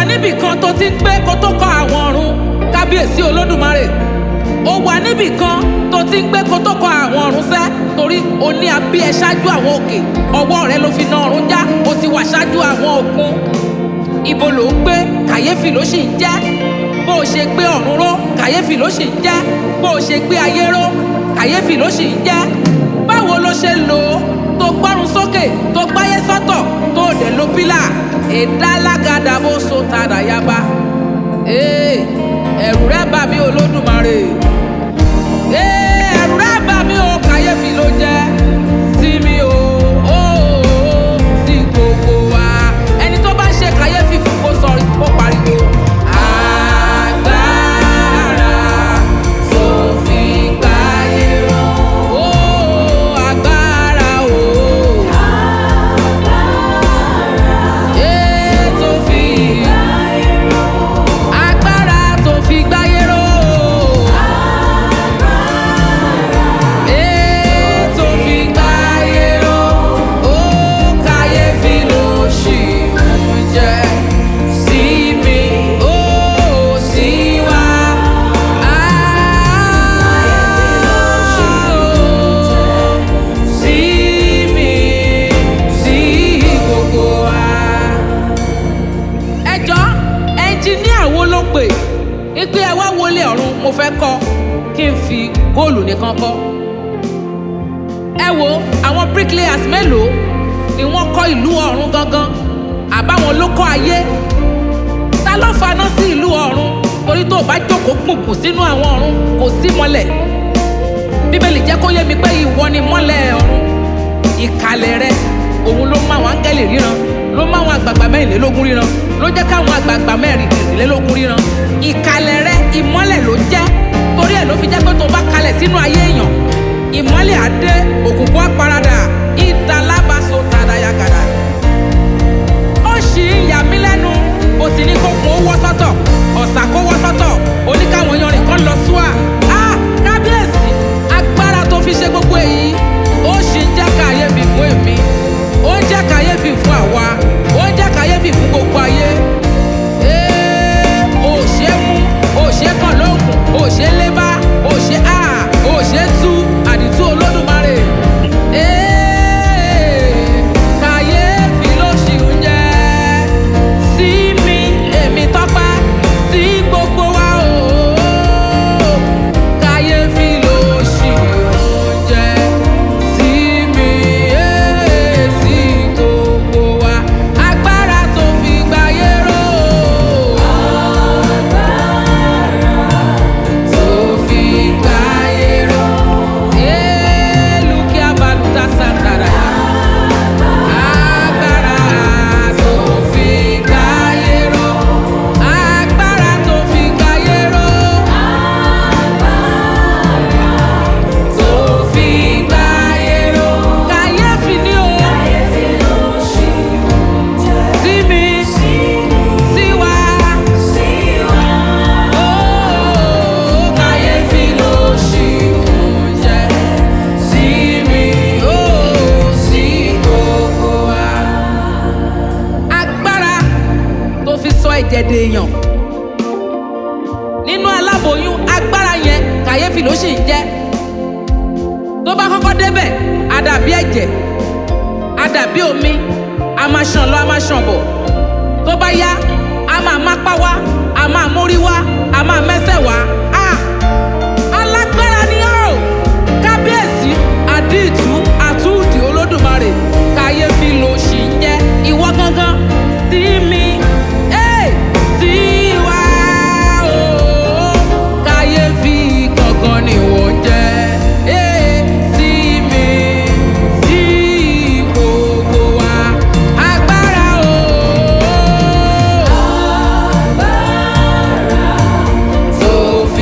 níbì kan tó ti ń gbé kó tó kọ àwọn ọ̀run kábíyèsí olódùmarè. Ó wà níbì kan tó ti ń gbé kó tó kọ àwọn ọ̀run sẹ́ torí o ní abí ẹ ṣáájú àwọn òkè ọwọ́ rẹ ló fi na ọ̀run já o ti wà ṣáájú àwọn òkun. Ibo ló ń gbé kàyéfì ló sì ń jẹ́ bó o ṣe gbé ọ̀run ró kàyéfì ló sì ń jẹ́ bó o ṣe gbé ayé ró kàyéfì ló sì ń jẹ́. Báwo ló ṣe lò ó tó gbọ́run sókè tó gbáyé sọ́tọ̀ tó dẹ̀ ló pílà ìdálágàdà bó so tàdà yaba. Ẹ̀rù rẹ bà mí olódùmarè. Ẹ̀rù rẹ bà mí o kàyéfì ló jẹ́ sí mi o sí gbogbo wa. Ẹni tó bá ń ṣe kàyéfì fún kó sọ kó pariwo. Agbára tó fi gbáyé ró. Agbára o. Tó fi gbáyé ró. Agbára tó fi gbáyé ró. Tó fi gbáyé ró. Kàyéfì ló ṣì ń jẹ́ sí mi, sí wa. Sí mi, sí gbogbo wa. Ẹ jọ̀ọ́, ẹnjiníà wo ló pè é pé ẹ wá wọlé ọ̀run mo fẹ́ kọ́ kí n fi góòlù nìkan kọ́? Ẹ wo àwọn bricklayers mélòó ni wọ́n kọ́ ìlú ọ̀run gangan àbáwọn ló kọ́ ayé? Ta ló faná sí ìlú ọ̀run? Torí tó o bá jókòó gbùngbùn sínú àwọn ọ̀run kò sí mọ́lẹ̀. Bíbélì jẹ́ kó yé mi pé ìwọ ni mọ́lẹ̀ ọ̀run. Ìkàlẹ̀ rẹ òun ló mú àwọn áńgẹ́lì ríran, ló mú àwọn àgbààgbà mẹ́rìnlélógún ríran, ló jẹ́ káwọn àgbààgbà mẹ́rìnlélógún ríran. Ìkàlẹ̀ rẹ ìmọ́lẹ̀ ló jẹ́, torí ẹ̀ ló fi jẹ́ pé tó bá kalẹ̀ sínú ayé èèyàn ìmọ́lẹ̀ á dé, òkùnkùn á paradà, ìdálábàṣọ tàdáyàgàdà. Ó ṣì ń yà mí lẹ́nu, ó sì ní kó kún ó wọ́ sọ́tọ̀, ọ̀sà kó wọ́ sọ́tọ̀, oníkàwọn yanrìn kan lọ súà. Kábíyèsí, agbára tó fi ṣe gbogbo èyí, ó ṣì ń jẹ́ kàyéfì fún èmi, ó ń jẹ́ kàyéfì fún àwa, ó ń jẹ́ kàyéfì fún gbogbo ayé. Ó ṣe mú, ó ṣe kàn lóògùn, ó ṣe lébá, ó ṣe ó ṣe tú àdìtú olódùmarè. Kàyéfì ló ṣì ń jẹ́ sí mi, èmi Tọ́pẹ́, sí gbogbo wa o. Kàyéfì ló ṣì ń jẹ́ sí mi, sí gbogbo wa. Agbára tó fi gbáyé ró. Tó fi gbáyé ró. Lùkì abaluta sàtàrà. Agbára tó fi gbáyé ró. Agbára tó fi gbáyé ró. Tó fi gbáyé ró. Kàyéfì ni o. Sí mi, sí wa. Kàyéfì ló ṣì ń jẹ́ sí mi, sí gbogbo wa. Agbára tó fi sọ ẹ̀jẹ̀ dèèyàn nínú aláboyún, agbára yẹn kàyéfì ló ṣì ń jẹ́. Tó bá kọ́kọ́ débẹ̀ á dàbí ẹ̀jẹ̀, á dàbí omi, a máa ṣàn lọ a máa ṣàn bọ̀. Tó bá yá a máa mápá wá, a máa mórí wá, a máa mẹ́sẹ̀ wá. Alágbára ni ó. Kábíyèsí, àdìtú àtúndì olódùmarè, kàyéfì ló ṣì ń jẹ́. Ìwọ gangan sí mi, sí wa o. Kàyéfì gangan ni wọ́n jẹ́. Sí mi, sí gbogbo wa. Agbára o. Agbára tó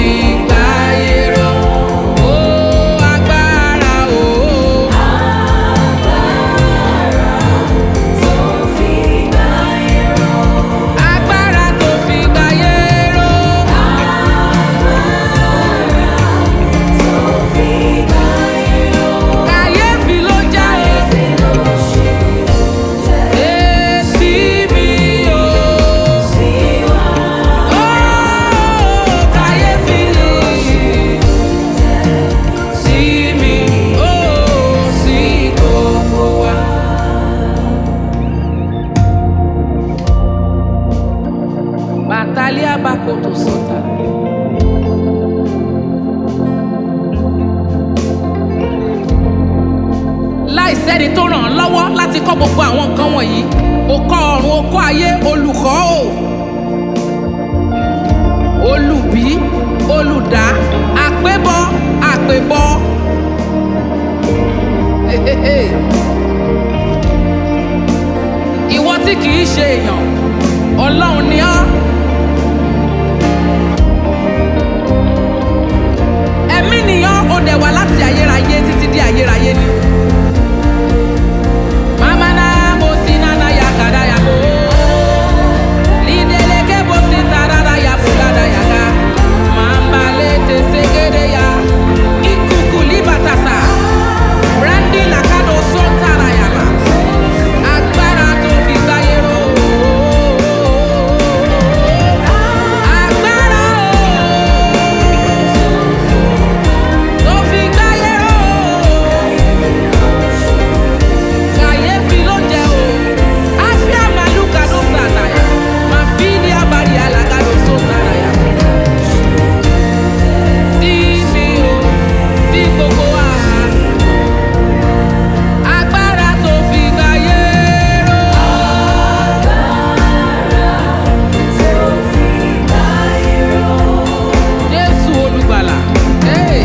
Bakoto Sota. Láìsẹ́ni tó ràn án lọ́wọ́ láti kọ́ gbogbo àwọn nǹkan wọ̀nyí. Ó kọ́ ọ̀run, ó kọ́ ayé, olùkọ́ o. Olùbí, olùdá, àpébọ, àpébọ. Ìwọ tí kì í ṣe èèyàn, Ọlọ́run ni ọ́. Ẹ̀mí nìyàn, ó dẹ̀ wá láti ayérayé títí di ayérayé ni. Mama na mo si na na ya kada ya bo. Lideleke bo si tarara ya bulada ya ga. Mamba lete segede ya. Ikuku libatasa. Brandy lakado son tara ya ba. Agbára tó fi gbáyé ró. Agbára tó fi gbáyé ró. Kàyéfì ló jẹ́ o. Afia maluka ló sàtàyà. Màfíìlì abàrí alàgàdo só sàràyà. Tí mi o, tí gbogbo wa. Agbára tó fi gbáyé ró. Jésù olùgbàlà. Hey.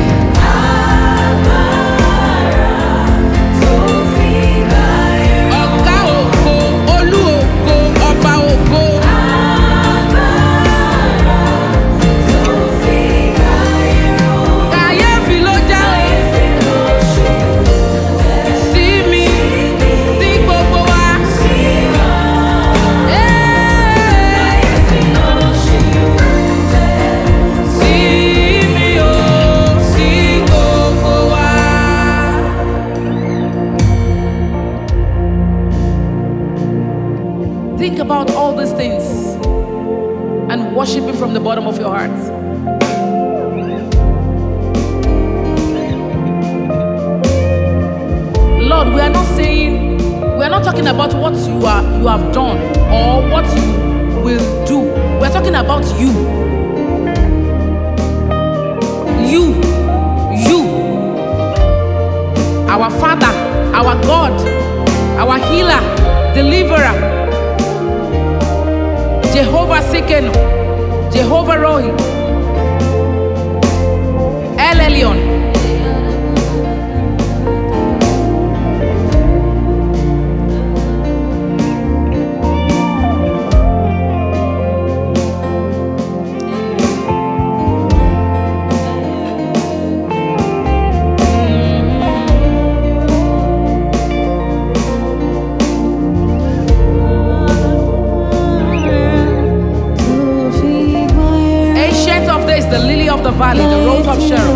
Ọ̀gá ògo, olú ògo, ọba ògo. Kàyéfì ló jẹ́ o. Sí mi, sí gbogbo wa. Sí mi o, sí gbogbo wa. Think about all these things and worship Him from the bottom of your heart. Lord, we are not talking about what you have done or what you will do. We are talking about you. You. Our Father, our God, our healer, deliverer. Jehovah Sikenu, Jehovah Rohi, El Elyon. Ancient of days, the lily of the valley, the rose of Sharon.